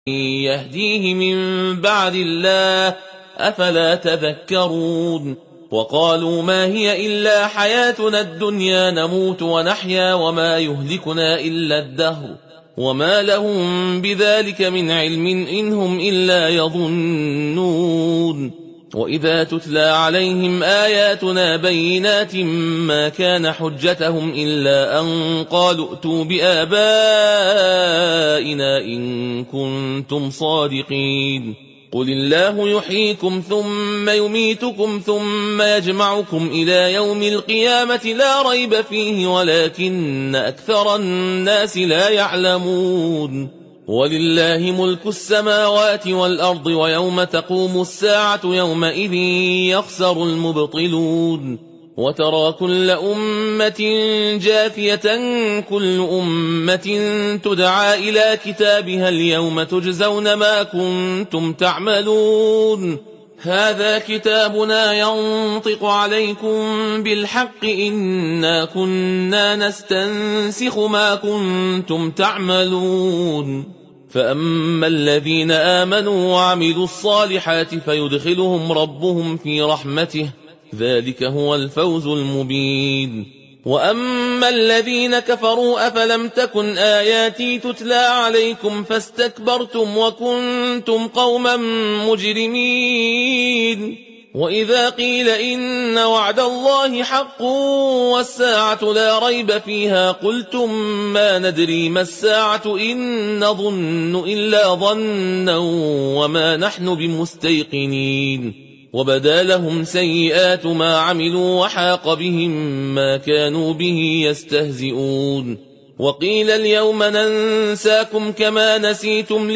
يهديه من بعد الله أفلا تذكرون وقالوا ما هي إلا حياتنا الدنيا نموت ونحيا وما يهلكنا إلا الدهر وما لهم بذلك من علم إن هم إلا يظنون وإذا تتلى عليهم آياتنا بينات ما كان حجتهم إلا أن قالوا ائتوا بآبائنا إن كنتم صادقين قل الله يحييكم ثم يميتكم ثم يجمعكم إلى يوم القيامة لا ريب فيه ولكن أكثر الناس لا يعلمون ولله ملك السماوات والأرض ويوم تقوم الساعة يومئذ يخسر المبطلون وترى كل أمة جاثية كل أمة تدعى إلى كتابها اليوم تجزون ما كنتم تعملون هذا كتابنا ينطق عليكم بالحق إنا كنا نستنسخ ما كنتم تعملون فأما الذين آمنوا وعملوا الصالحات فيدخلهم ربهم في رحمته ذلك هو الفوز المبين وأما الذين كفروا أفلم تكن آياتي تتلى عليكم فاستكبرتم وكنتم قوما مجرمين وإذا قيل إن وعد الله حق والساعة لا ريب فيها قلتم ما ندري ما الساعة إن نظن إلا ظنا وما نحن بمستيقنين وبدا لهم سيئات ما عملوا وحاق بهم ما كانوا به يستهزئون وقيل اليوم ننساكم كما نسيتم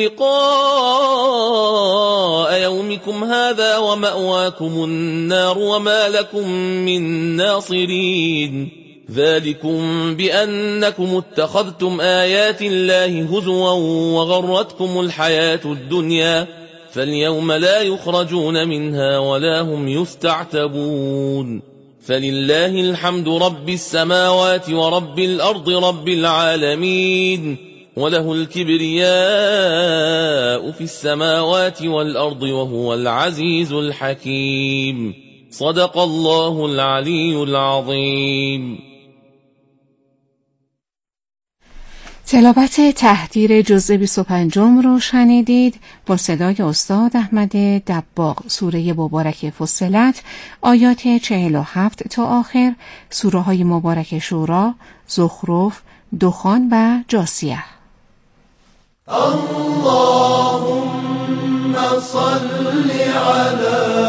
لقاء يومكم هذا ومأواكم النار وما لكم من ناصرين ذلكم بأنكم اتخذتم آيات الله هزوا وغرتكم الحياة الدنيا فاليوم لا يخرجون منها ولا هم يستعتبون فلله الحمد رب السماوات ورب الأرض رب العالمين وله الكبرياء في السماوات والأرض وهو العزيز الحكيم صدق الله العلي العظيم. تلاوت تحریر جزء 25 رو شنیدید با صدای استاد احمد دباغ. سوره مبارک فصلت آیات 47 تا آخر، سوره های مبارک شورا، زخرف، دخان و جاثیه. اللهم صل على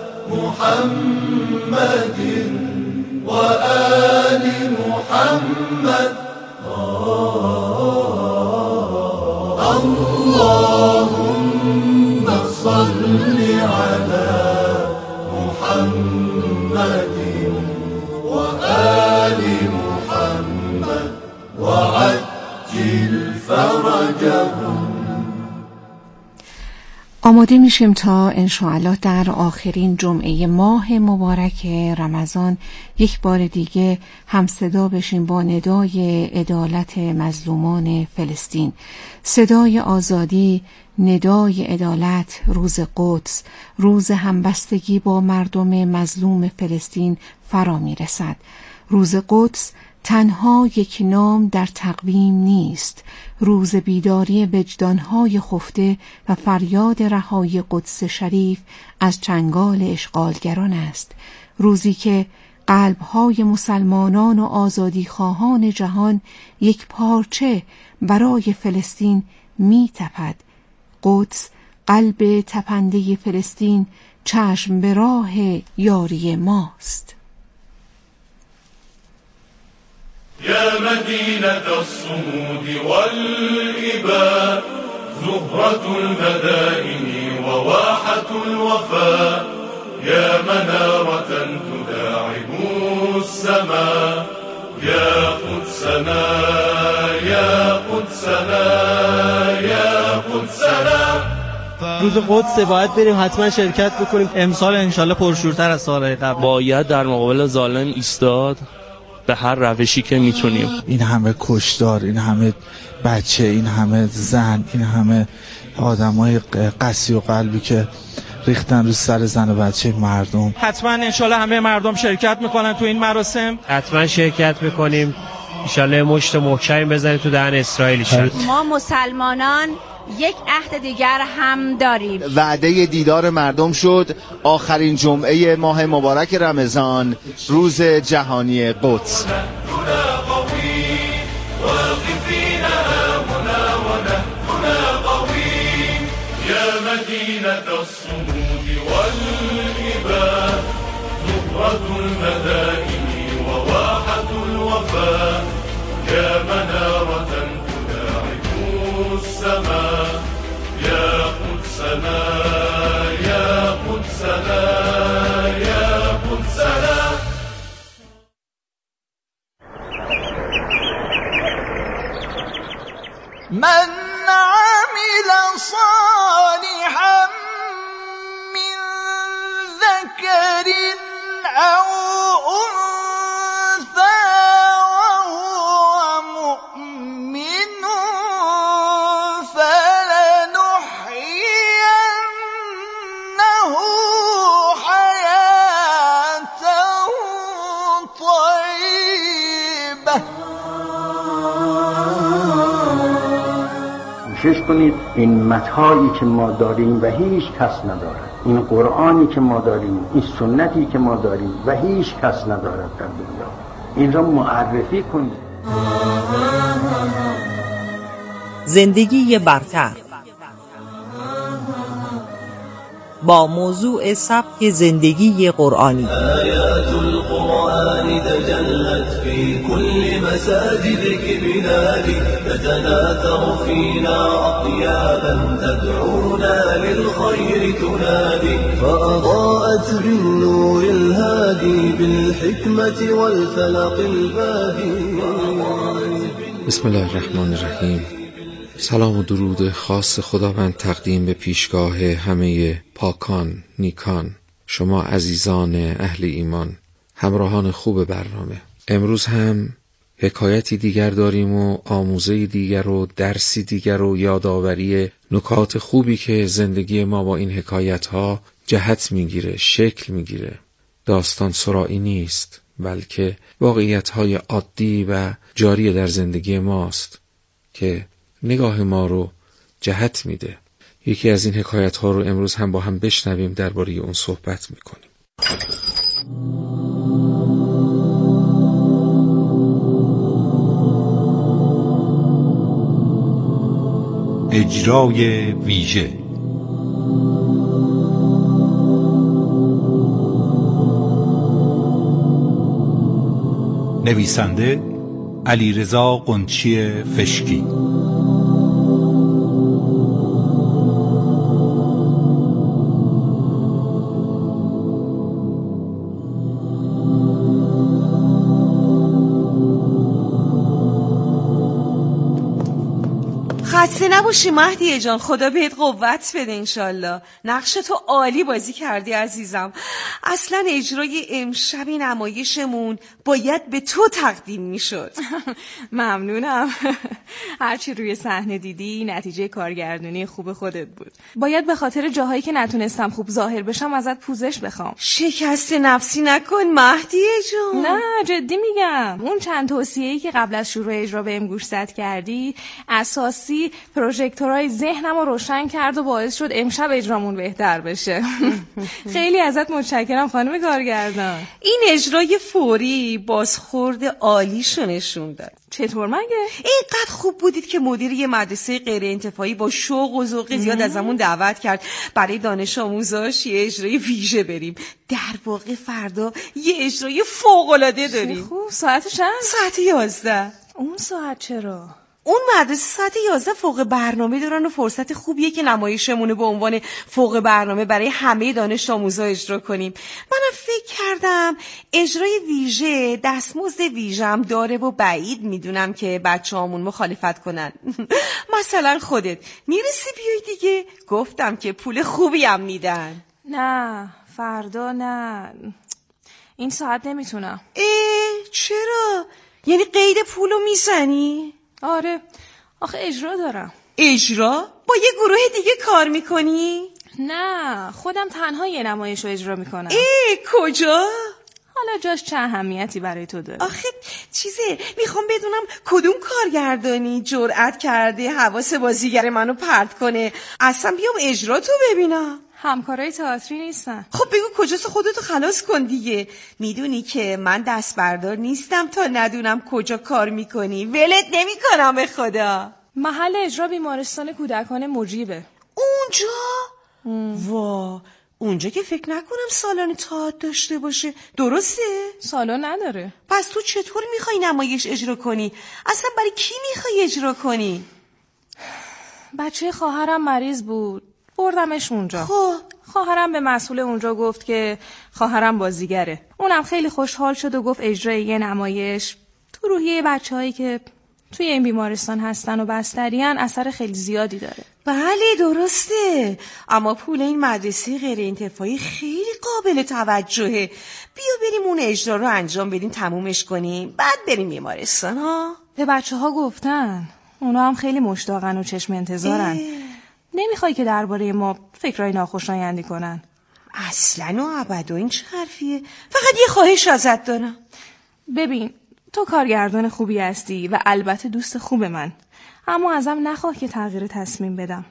محمد و آل محمد. اللهم صل على محمد وآل محمد وعجل فرجهم. آماده میشیم تا انشاءالله در آخرین جمعه ماه مبارک رمضان یک بار دیگه همصدا بشیم با ندای عدالت مظلومان فلسطین، صدای آزادی، ندای عدالت. روز قدس، روز همبستگی با مردم مظلوم فلسطین فرا میرسد. روز قدس تنها یک نام در تقویم نیست، روز بیداری وجدانهای خفته و فریاد رهایی قدس شریف از چنگال اشغالگران است، روزی که قلبهای مسلمانان و آزادیخواهان جهان یک پارچه برای فلسطین می تپد. قدس، قلب تپنده فلسطین، چشم به راه یاری ماست. يا مدينة الصمود والإباء، زهرة المدائن وواحة الوفاء، يا منارة تداعب السماء، يا قدسنا يا قدسنا يا قدسنا. روز قدس باید بریم حتما شرکت بکنیم. امسال انشالله پرشورتر از سالهای قبل. باید در مقابل ظالم ایستاد به هر روشی که میتونیم. این همه کشتار، این همه بچه، این همه زن، این همه آدمای قسی و قلبی که ریختن رو سر زن و بچه مردم. حتما انشالله همه مردم شرکت میکنن تو این مراسم. حتما شرکت میکنیم. انشالله مشت محکمی بزنیم تو دهن اسرائیل. ما مسلمانان یک عهد دیگر هم داریم. وعده دیدار مردم شد. آخرین جمعه ماه مبارک رمضان، روز جهانی قدس. مدينة الصمود والإباء، زهرة المدائن وواحة الوفاء، يا منارة تلاعب السماء، يا قدسنا يا قدسنا يا قدسنا. من عمل صالحا من ذكر أو أنثى وهو مؤمن فلنحيينه حياة طيبة. کوشش کنید این متاعی که ما داریم و هیچ کس ندارد، این قرآنی که ما داریم، این سنتی که ما داریم و هیچ کس ندارد در دنیا، این را معرفی کنید. زندگی برتر با موضوع سبک زندگی قرآنی. آیات القرآن تجلت في كل مساجدك بلادي، تتناثر فينا أطيابا تدعونا للخير تنادي، فأضاءت بالنور الهادي بالحكمة والفلق البادي. بسم الله الرحمن الرحیم. سلام و درود خاص خداوند تقدیم به پیشگاه همه پاکان، نیکان، شما عزیزان اهل ایمان، همراهان خوب برنامه. امروز هم حکایتی دیگر داریم و آموزه دیگر و درسی دیگر و یادآوری نکات خوبی که زندگی ما با این حکایت ها جهت میگیره، شکل میگیره. داستان سرایی نیست، بلکه واقعیت های عادی و جاری در زندگی ماست که نگاه ما رو جهت میده. یکی از این حکایت ها رو امروز هم با هم بشنویم، درباره اون صحبت میکنیم. اجرای ویژه. نویسنده علیرضا قنچی فشکی. خسته نباشی مهدیه جان، خدا بهت قوت بده انشالله. نقش تو عالی بازی کردی عزیزم. اصلا اجرای امشب نمایشمون باید به تو تقدیم میشد. ممنونم. هرچی روی صحنه دیدی نتیجه کارگردانی خوب خودت بود. باید به خاطر جاهایی که نتونستم خوب ظاهر بشم ازت پوزش بخوام. شکست نفسی نکن مهدیه جان. نه جدی میگم، اون چند توصیه‌ای که قبل از شروع اجرا بهم گوشزد کردی اساسی پروژکتورهای ذهنم رو روشن کرد و باعث شد امشب اجرامون بهتر بشه. خیلی ازت متشکرم خانم کارگردان. این اجرای فوری بازخورد عالیشو نشون داد. چطور مگه؟ اینقدر خوب بودید که مدیر یه مدرسه غیر انتفاعی با شوق و ذوق زیاد ازمون دعوت کرد برای دانش آموزاش یه اجرای ویژه بریم. در واقع فردا یه اجرای فوق‌العاده داریم. خوب. ساعت چند؟ ساعت 11. اون ساعت چرا؟ اون مدرسه ساعت 11 فوق برنامه دارن و فرصت خوبیه که نمایشمونه به عنوان فوق برنامه برای همه دانش آموزا اجرا کنیم. منم فکر کردم اجرای ویژه دستمزد ویژه‌ام داره و بعید میدونم که بچه‌هامون مخالفت کنن. مثلا خودت میرسی بیای دیگه؟ گفتم که پول خوبی هم میدن. نه فردا نه، این ساعت نمیتونم. چرا؟ یعنی قید پولو میزنی؟ آره آخه اجرا دارم. اجرا؟ با یه گروه دیگه کار میکنی؟ نه، خودم تنها یه نمایش رو اجرا میکنم. کجا؟ حالا جاش چه اهمیتی برای تو داره؟ آخه میخوام بدونم کدوم کارگردانی جرأت کرده حواس بازیگر منو پرت کنه اصلا بیام اجرا تو ببینم. همکارای تئاتری نیستن. خب بگو کجاست، خودتو خلاص کن دیگه. میدونی که من دست بردار نیستم تا ندونم کجا کار میکنی. ولت نمیکنم به خدا. محل اجرا بیمارستان کودکان مجیبه. اونجا؟ وا، اونجا که فکر نکنم سالن تئاتر داشته باشه. درسته؟ سالن نداره. پس تو چطور میخوای نمایش اجرا کنی؟ اصلا برای کی میخوای اجرا کنی؟ بچه خواهرم مریض بود، بردمش اونجا. خب خواهرم به مسئول اونجا گفت که خواهرم بازیگره. اونم خیلی خوشحال شد و گفت اجرای یه نمایش تو روحیه بچه‌هایی که توی این بیمارستان هستن و بستریان اثر خیلی زیادی داره. بله درسته، اما پول این مدرسه غیر انتفاعی خیلی قابل توجهه. بیا بریم اون اجرا رو انجام بدیم، تمومش کنیم، بعد بریم بیمارستان ها. به بچه‌ها گفتن، اونا هم خیلی مشتاقن و چشم انتظارن. نمیخوای که درباره ما فکرای ناخوشایندی کنن؟ اصلا و ابدا این چه حرفیه؟ فقط یه خواهش ازت دارم. ببین، تو کارگردان خوبی هستی و البته دوست خوب من، اما ازم نخواه که تغییر تصمیم بدم.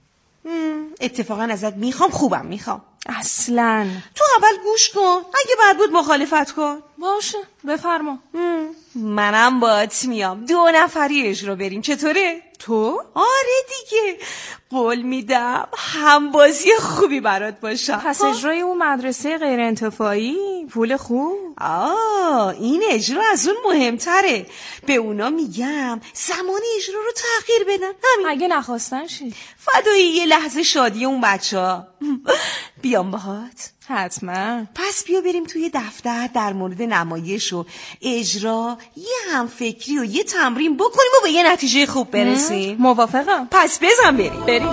اتفاقا ازت میخوام، خوبم میخوام. اصلا تو اول گوش کن، اگه بد بود مخالفت کن. باشه، بفرما. منم باهات میام، 2 نفری اجرا بریم، چطوره؟ تو؟ آره دیگه، قول میدم همبازی خوبی برات باشم. پس اجرای اون مدرسه غیر انتفاعی پول خوب؟ این اجرا از اون مهمتره. به اونا میگم زمان اجرا رو تغییر بدن. همین. اگه نخواستن چی؟ فدایی یه لحظه شادی اون بچه‌ها. بیام باهات؟ حتما. پس بیا بریم توی دفتر در مورد نمایش و اجرا یه همفکری و یه تمرین بکنیم و به یه نتیجه خوب برسیم. موافقم. پس بزن بریم.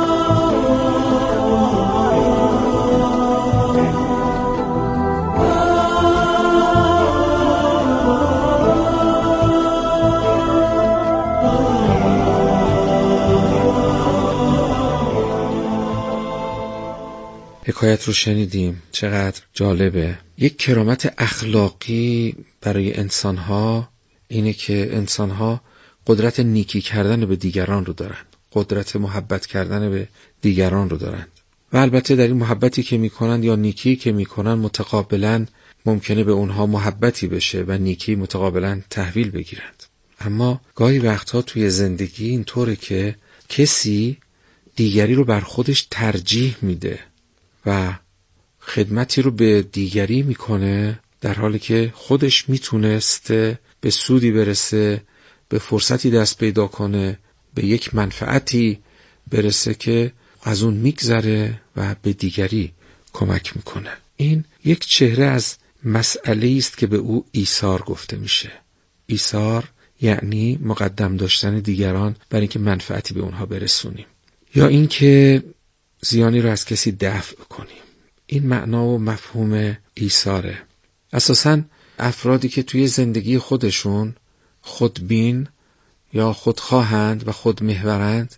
حکایت رو شنیدیم، چقدر جالبه. یک کرامت اخلاقی برای انسانها اینه که انسانها قدرت نیکی کردن به دیگران رو دارن، قدرت محبت کردن به دیگران رو دارن و البته در این محبتی که میکنن یا نیکی که میکنن متقابلا ممکنه به اونها محبتی بشه و نیکی متقابلا تحویل بگیرند. اما گاهی وقتها توی زندگی اینطوره که کسی دیگری رو بر خودش ترجیح میده و خدمتی رو به دیگری میکنه در حالی که خودش میتونسته به سودی برسه، به فرصتی دست پیدا کنه، به یک منفعتی برسه که از اون میگذره و به دیگری کمک میکنه. این یک چهره از مسئله است که به او ایثار گفته میشه. ایثار یعنی مقدم داشتن دیگران برای اینکه منفعتی به اونها برسونیم یا اینکه زیانی رو از کسی دفع کنیم. این معنا و مفهوم ایثاره. اساساً افرادی که توی زندگی خودشون خودبین یا خودخواهند و خودمحورند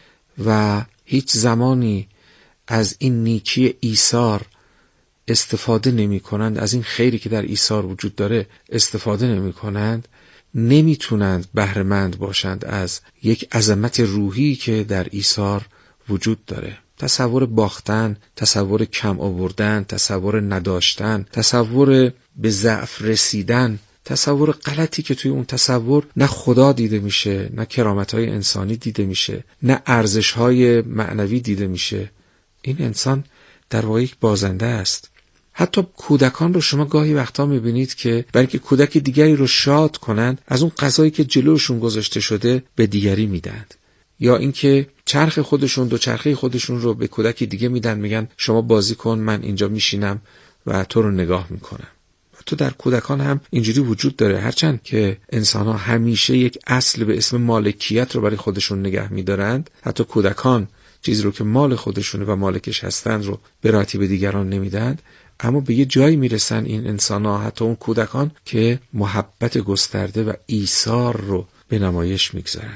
و هیچ زمانی از این نیکی ایثار استفاده نمی کنند، از این خیری که در ایثار وجود داره استفاده نمی کنند، نمیتونند بهره‌مند باشند از یک عظمت روحی که در ایثار وجود داره. تصور باختن، تصور کم آوردن، تصور نداشتن، تصور به ضعف رسیدن، تصور غلطی که توی اون تصور نه خدا دیده میشه، نه کرامت‌های انسانی دیده میشه، نه ارزش‌های معنوی دیده میشه. این انسان در واقع یک بازنده است. حتی کودکان رو شما گاهی وقتا میبینید که برای اینکه کودک دیگری رو شاد کنند از اون غذایی که جلوشون گذاشته شده به دیگری میدند، یا اینکه چرخ خودشون، دوچرخه خودشون رو به کودکی دیگه میدن، میگن شما بازی کن، من اینجا میشینم و تو رو نگاه میکنم. تو در کودکان هم اینجوری وجود داره، هرچند که انسان‌ها همیشه یک اصل به اسم مالکیت رو برای خودشون نگه میدارند، حتی کودکان چیزی رو که مال خودشونه و مالکش هستند رو به راحتی به دیگران نمیدند، اما به یه جایی میرسن این انسان‌ها، حتی اون کودکان، که محبت گسترده و ایثار رو به نمایش میگذارن.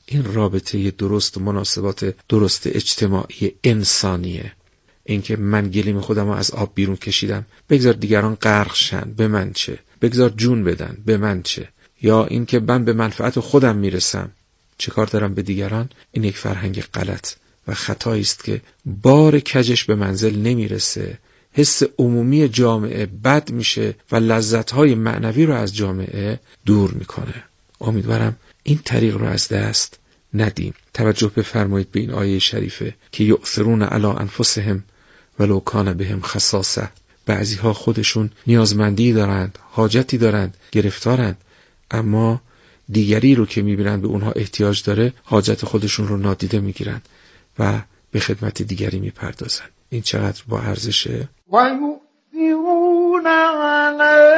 این رابطه درست و مناسبات درست اجتماعی انسانیه. اینکه من گلیم خودم رو از آب بیرون کشیدم، بگذار دیگران غرق شن، به من چه؟ بگذار جون بدن، به من چه؟ یا اینکه من به منفعت خودم میرسم، چه کار دارم به دیگران؟ این یک فرهنگ غلط و خطایی است که بار کجش به منزل نمیرسه، حس عمومی جامعه بد میشه و لذت‌های معنوی رو از جامعه دور میکنه. امیدوارم این طریق رو از دست ندیم. توجه بفرمایید به این آیه شریفه که یؤثرون علی انفسهم ولو کان بهم خصاصه. بعضی ها خودشون نیازمندی دارند، حاجتی دارند، گرفتارند، اما دیگری رو که میبینند به اونها احتیاج داره، حاجت خودشون رو نادیده میگیرند و به خدمت دیگری میپردازند. این چقدر با ارزشه. وَيُؤْثِرُونَ عَلَىٰ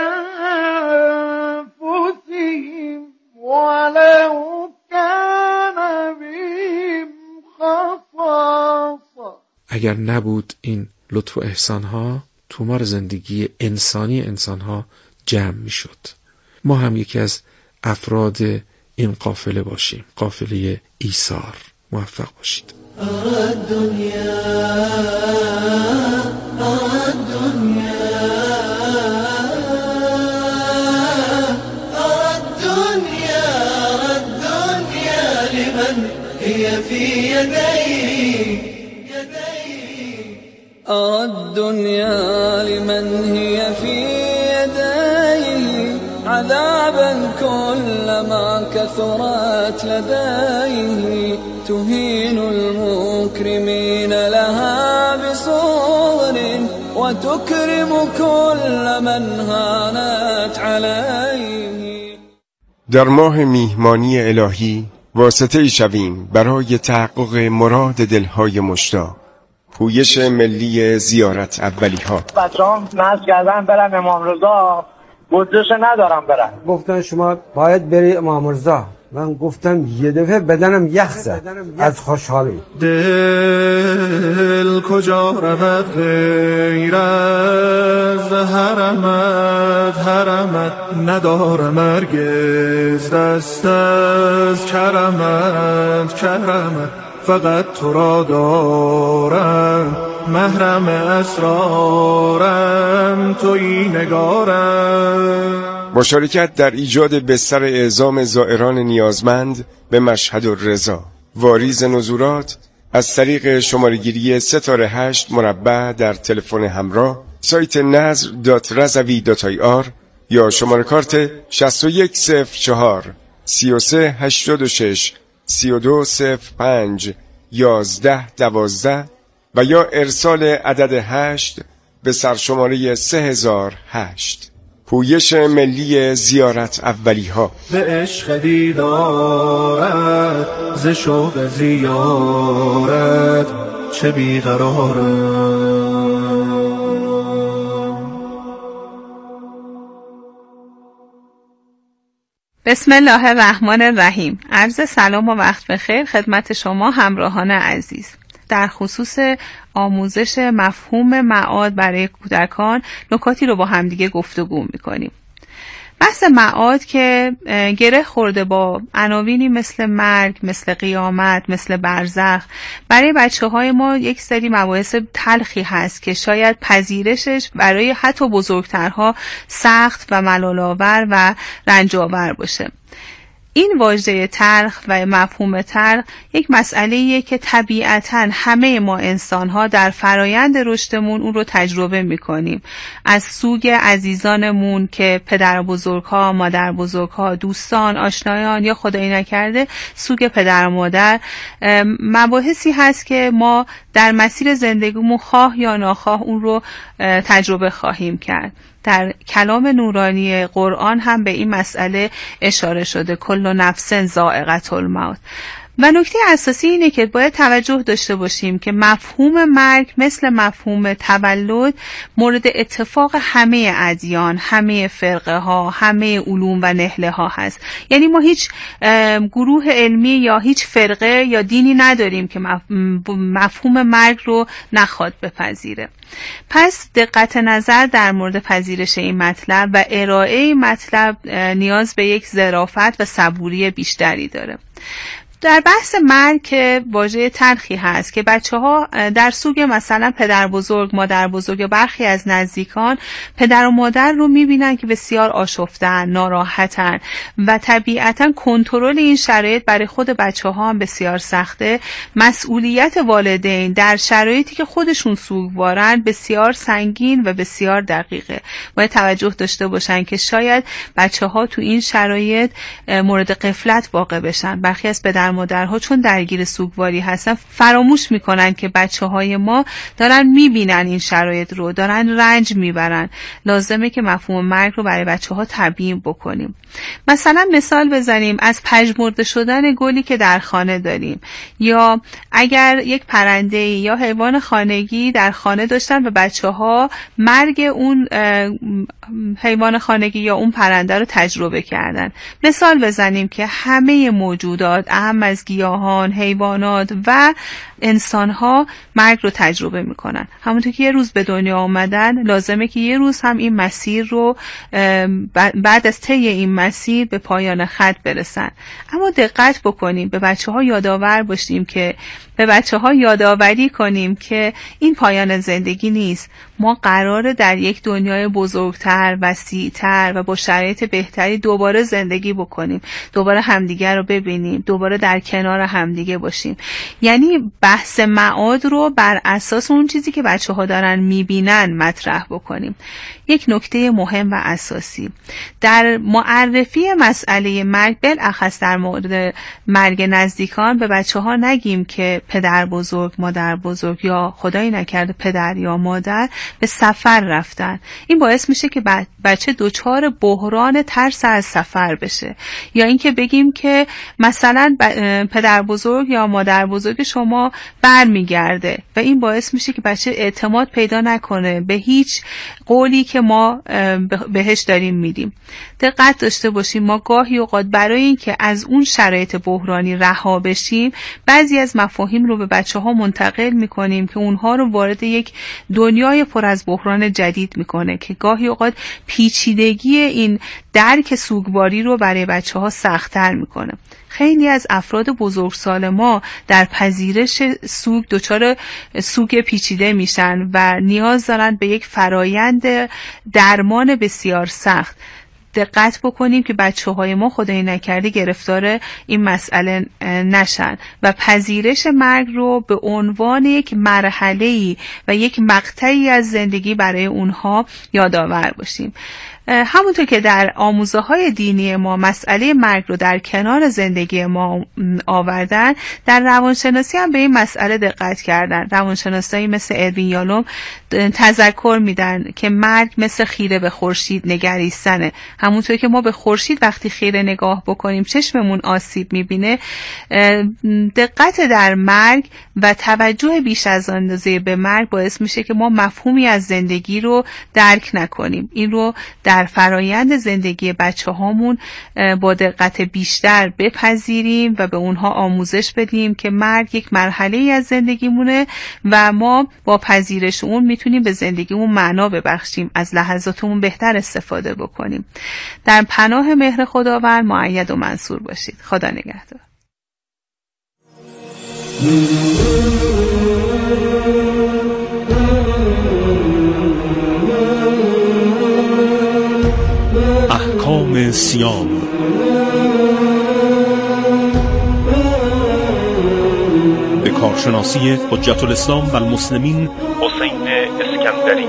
أَنفُسِهِمْ وَلَوْ كَانَ بِهِمْ خَصَاصَةٌ. اگر نبود این لطف و احسانها، تومار زندگی انسانی انسانها جمع میشد. ما هم یکی از افراد این قافله باشیم، قافله ایثار. موفق باشید. الدنيا لمن هي في يديه الدنيا لمن هي في يديه عذابا كلما كثرت لديه تهين المكرمين لها بصور وتكرم كل من هانت عليه. در ماه میهمانی الهی واسطه‌ای شویم برای تحقق مراد دلهای مشتاق. پویش ملی زیارت اولی‌ها. بچه‌ها ناز کردن برم امام رضا، بودجه‌ش ندارم برم. گفتن شما باید بری امام رضا. من گفتم یه دفعه بدنم یخ زد از خوشحالی. دل کجا رود غیر از حرمت ندارم هرگز دست از کرمت فقط تو را دارم محرم اسرارم تویی نگارم. مشارکت در ایجاد بستر اعزام زائران نیازمند به مشهد الرضا. واریز نزولات از طریق شماره‌گیری 3-8 مربع در تلفن همراه، سایت nazr.razavi.ir یا شماره کارت 6104 3386 3205 1112 و یا ارسال عدد 8 به سرشماره 3008. پویش ملی زیارت اولی‌ها. به عشق دیدارت ز شوق زیارت چه بیقرارم. بسم الله الرحمن الرحیم. عرض سلام و وقت بخیر خدمت شما همراهان عزیز. در خصوص آموزش مفهوم معاد برای کودکان نکاتی رو با همدیگه گفتگو میکنیم. بحث معاد که گره خورده با عناوینی مثل مرگ، مثل قیامت، مثل برزخ، برای بچه‌های ما یک سری مباحث تلخی هست که شاید پذیرشش برای حتی بزرگترها سخت و ملال‌آور و رنج‌آور باشه. این واژه تلخ و مفهوم تلخ یک مسئله‌ایه که طبیعتاً همه ما انسان‌ها در فرایند رشدمون اون رو تجربه می‌کنیم. از سوگ عزیزانمون که پدر بزرگ‌ها، مادر بزرگ‌ها، دوستان، آشنایان یا خدایی نکرده سوگ پدر و مادر، مباحثی هست که ما در مسیر زندگیمون خواه یا ناخواه اون رو تجربه خواهیم کرد. در کلام نورانی قرآن هم به این مسئله اشاره شده، کل نفس ذائقة الموت. و نکته اساسی اینه که باید توجه داشته باشیم که مفهوم مرگ مثل مفهوم تولد مورد اتفاق همه ادیان، همه فرقه ها، همه علوم و نهله ها هست. یعنی ما هیچ گروه علمی یا هیچ فرقه یا دینی نداریم که مفهوم مرگ رو نخواد بپذیره. پس دقت نظر در مورد پذیرش این مطلب و ارائه این مطلب نیاز به یک ظرافت و صبوری بیشتری داره. در بحث مرگ که واژه تلخی هست که بچه‌ها در سوگ مثلا پدر بزرگ، مادر بزرگ یا برخی از نزدیکان پدر و مادر رو میبینن که بسیار آشفتن، ناراحتن و طبیعتا کنترل این شرایط برای خود بچه‌ها هم بسیار سخته. مسئولیت والدین در شرایطی که خودشون سوگوارن بسیار سنگین و بسیار دقیقه. باید توجه داشته باشن که شاید بچه‌ها تو این شرایط مورد غفلت واقع بشن. برخی از پدر مادرها چون درگیر سوگواری هستن فراموش میکنن که بچه‌های ما دارن میبینن این شرایط رو، دارن رنج میبرن. لازمه که مفهوم مرگ رو برای بچه‌ها تبیین بکنیم. مثلا مثال بزنیم از پژمرده شدن گلی که در خانه داریم، یا اگر یک پرنده یا حیوان خانگی در خانه داشتن و بچه‌ها مرگ اون حیوان خانگی یا اون پرنده رو تجربه کردن. مثال بزنیم که همه موجودات اهم از گیاهان، حیوانات و انسان‌ها مرگ رو تجربه میکنن. همونطور که یه روز به دنیا آمدن لازمه که یه روز هم این مسیر رو بعد از طی این مسیر به پایان خط برسن. اما دقت بکنیم، به بچه‌ها یادآور باشیم که به بچه‌ها یادآوری کنیم که این پایان زندگی نیست. ما قراره در یک دنیای بزرگتر، وسیع‌تر و با شرایط بهتری دوباره زندگی بکنیم، دوباره همدیگر رو ببینیم، دوباره در کنار همدیگه باشیم. یعنی بحث معاد رو بر اساس اون چیزی که بچه‌ها دارن میبینن مطرح بکنیم. یک نکته مهم و اساسی در معرفی مسئله مرگ، بالاخص در مورد مرگ نزدیکان، به بچه‌ها نگیم که پدر بزرگ، مادر بزرگ یا خدایی نکرده پدر یا مادر به سفر رفتن. این باعث میشه که بچه دچار بحران ترس از سفر بشه. یا اینکه بگیم که مثلا پدر بزرگ یا مادر بزرگ شما برمیگرده و این باعث میشه که بچه اعتماد پیدا نکنه به هیچ قولی که ما بهش داریم میدیم. دقت داشته باشیم، ما گاهی اوقات برای اینکه از اون شرایط بحرانی رها بشیم بعضی از مفاهیم رو به بچه‌ها منتقل میکنیم که اونها رو وارد یک دنیای پر از بحران جدید میکنه که گاهی اوقات پیچیدگی این درک سوگواری رو برای بچه‌ها سخت‌تر میکنه. خیلی از افراد بزرگسال ما در پذیرش سوگ دچار سوگ پیچیده میشن و نیاز دارن به یک فرایند درمان بسیار سخت. دقت بکنیم که بچه‌های ما خدای نکرده گرفتار این مسئله نشن و پذیرش مرگ رو به عنوان یک مرحله‌ای و یک مقطعی از زندگی برای اونها یادآور باشیم. همونطور که در آموزه‌های دینی ما مسئله مرگ رو در کنار زندگی ما آوردن، در روانشناسی هم به این مسئله دقت کردن. روانشناسایی مثل اروین یالوم تذکر میدن که مرگ مثل خیره به خورشید نگریستنه. همونطور که ما به خورشید وقتی خیره نگاه بکنیم چشممون آسیب میبینه، دقت در مرگ و توجه بیش از اندازه به مرگ باعث میشه که ما مفهومی از زندگی رو درک نکنیم. این رو در فرایند زندگی بچه‌هامون با دقت بیشتر بپذیریم و به اونها آموزش بدیم که مرگ یک مرحله‌ای از زندگیمونه و ما با پذیرش اون میتونیم به زندگیمون معنا ببخشیم، از لحظاتمون بهتر استفاده بکنیم. در پناه مهر خداوند مؤید و منصور باشید. خدا نگهدار. احکام صیام. به کارشناسی حجت الاسلام و المسلمین حسین اسکندری.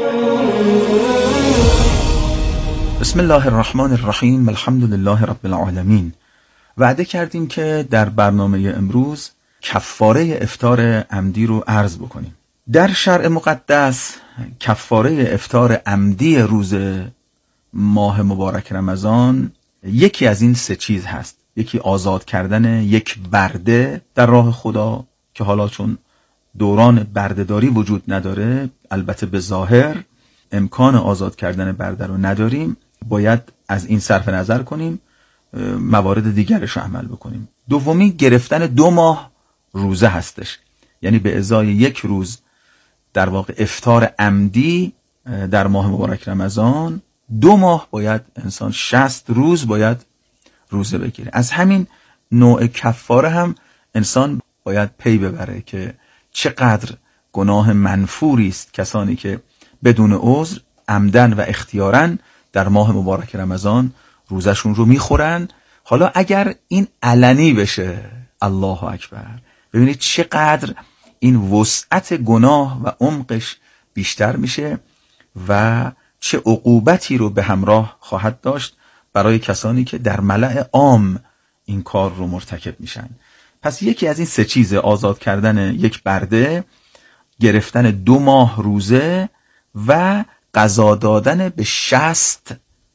بسم الله الرحمن الرحیم. الحمد لله رب العالمین. وعده کردیم که در برنامه امروز کفاره افطار عمدی رو عرض بکنیم. در شرع مقدس کفاره افطار عمدی روز ماه مبارک رمضان یکی از این سه چیز هست. یکی آزاد کردن یک برده در راه خدا که حالا چون دوران بردهداری وجود نداره، البته به ظاهر امکان آزاد کردن برده رو نداریم، باید از این صرف نظر کنیم، موارد دیگرش رو عمل بکنیم. دومی گرفتن 2 ماه روزه هستش، یعنی به ازای 1 روز در واقع افطار عمدی در ماه مبارک رمضان 2 ماه باید انسان 60 روز باید روزه بگیره. از همین نوع کفاره هم انسان باید پی ببره که چقدر گناه منفوری است کسانی که بدون عذر عمدن و اختیاراً در ماه مبارک رمضان روزشون رو میخورن. حالا اگر این علنی بشه، الله اکبر، ببینید چقدر این وسعت گناه و عمقش بیشتر میشه و چه عقوبتی رو به همراه خواهد داشت برای کسانی که در ملأ عام این کار رو مرتکب میشن. پس یکی از این 3 چیز، آزاد کردن یک برده، گرفتن 2 ماه روزه و قضا دادن به 60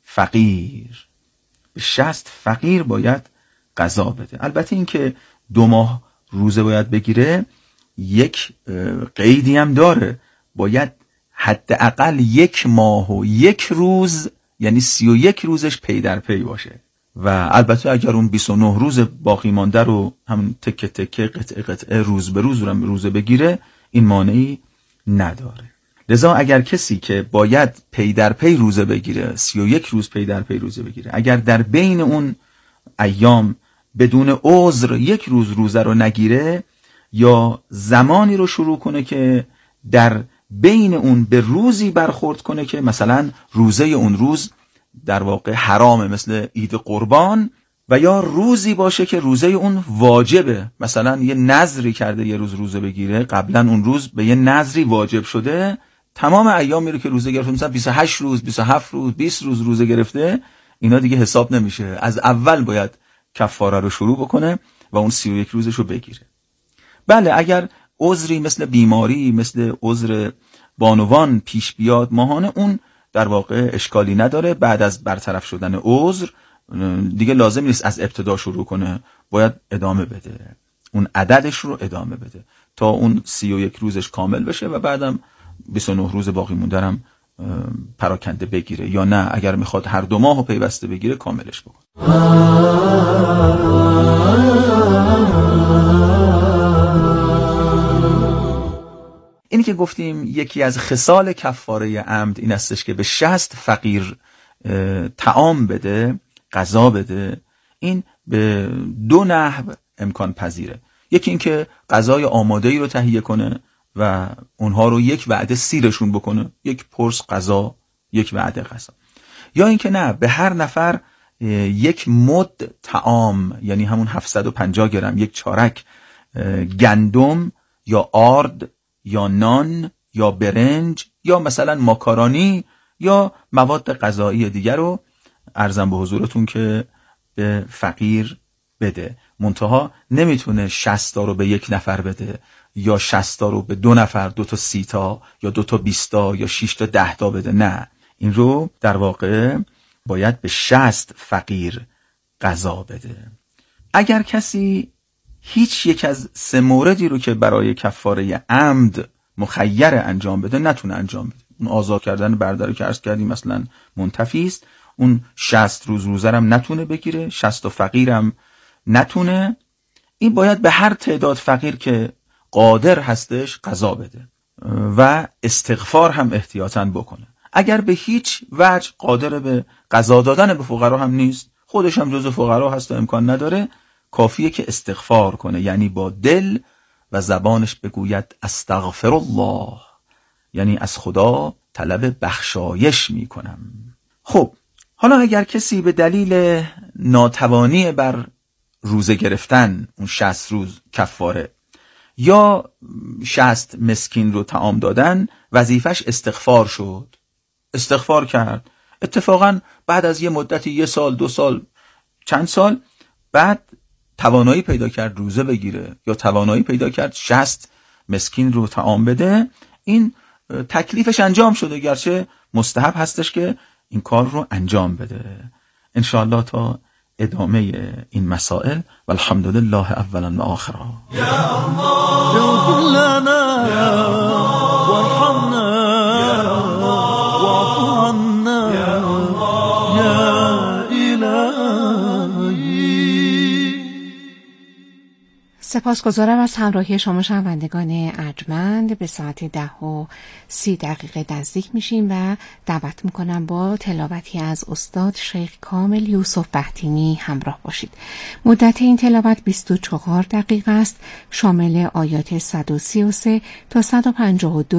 فقیر. به 60 فقیر باید قضا بده. البته این که 2 ماه روزه باید بگیره یک قیدی هم داره، باید حداقل 1 ماه و 1 روز، یعنی 31 روزش پی در پی باشه. و البته اگر اون 29 روز باقی مانده رو هم تکه تکه قطعه قطعه روز به روز روزه بگیره، این مانعی نداره. لذا اگر کسی که باید پی در پی روزه بگیره، 31 روز پی در پی روزه بگیره، اگر در بین اون ایام بدون عذر 1 روز روزه رو نگیره یا زمانی رو شروع کنه که در بین اون به روزی برخورد کنه که مثلا روزه اون روز در واقع حرامه، مثل عید قربان، و یا روزی باشه که روزه اون واجبه، مثلا یه نذری کرده یه روز روزه بگیره، قبلا اون روز به یه نذری واجب شده، تمام ایام میره که روزه گرفته، مثلا 28 روز 27 روز 20 روز روزه گرفته، اینا دیگه حساب نمیشه. از اول باید کفاره رو شروع بکنه و اون 31 روزش رو بگیره. بله اگر عذری مثل بیماری، مثل عذر بانوان پیش بیاد ماهانه، اون در واقع اشکالی نداره. بعد از برطرف شدن عذر دیگه لازم نیست از ابتدا شروع کنه، باید ادامه بده، اون عددش رو ادامه بده تا اون 31 روزش کامل بشه و بعدم 29 روز باقی موندرم پراکنده بگیره، یا نه اگر میخواد هر 2 ماه رو پیوسته بگیره کاملش بکن. اینی که گفتیم یکی از خصال کفاره عمد این استش که به 60 فقیر طعام بده، غذا بده. این به 2 نحو امکان پذیره. یکی این که غذای آماده‌ای رو تهیه کنه و اونها رو 1 وعده سیرشون بکنه، 1 پرس غذا، 1 وعده غذا. یا این که نه، به هر نفر 1 مد طعام، یعنی همون 750 گرم، 1 چارک گندم یا آرد یا نان یا برنج یا مثلا ماکارونی یا مواد غذایی دیگر رو عرضم به حضورتون که به فقیر بده. منتها نمیتونه 60 تا رو به 1 نفر بده یا 60 تا رو به 2 نفر، 2 تا 30 تا یا 2 تا 20 تا یا 6 تا 10 تا بده. نه، این رو در واقع باید به 60 فقیر غذا بده. اگر کسی هیچ یک از 3 موردی رو که برای کفاره عمد مخیر انجام بده نتونه انجام بده، اون آزاد کردن برده رو که عرض کردیم مثلا منتفی است، اون 60 روز روزه هم نتونه بگیره، 60 فقیرم نتونه، این باید به هر تعداد فقیر که قادر هستش قضا بده و استغفار هم احتیاطاً بکنه. اگر به هیچ وجه قادر به قضا دادن به فقرا هم نیست، خودش هم جزو فقرا هست و امکان نداره، کافیه که استغفار کنه، یعنی با دل و زبانش بگوید استغفر الله، یعنی از خدا طلب بخشایش میکنم. خب حالا اگر کسی به دلیل ناتوانی بر روزه گرفتن اون 60 روز کفاره یا 60 مسکین رو طعام دادن، وظیفش استغفار شد، استغفار کرد، اتفاقا بعد از یه مدتی 1 سال 2 سال چند سال بعد توانایی پیدا کرد روزه بگیره یا توانایی پیدا کرد 60 مسکین رو طعام بده، این تکلیفش انجام شده، گرچه مستحب هستش که این کار رو انجام بده. انشاءالله تا ادامه این مسائل و الحمدلله اولا و آخرا. یا الله اغفر لنا وارحمنا واعف عنا یا الهی. سپاسگزارم از همراهی شما شنوندگان ارجمند. به ساعت 10:30 نزدیک میشیم و دعوت میکنم با تلاوتی از استاد شیخ کامل یوسف بختینی همراه باشید. مدت این تلاوت 24 دقیقه است، شامل آیات 133 تا 152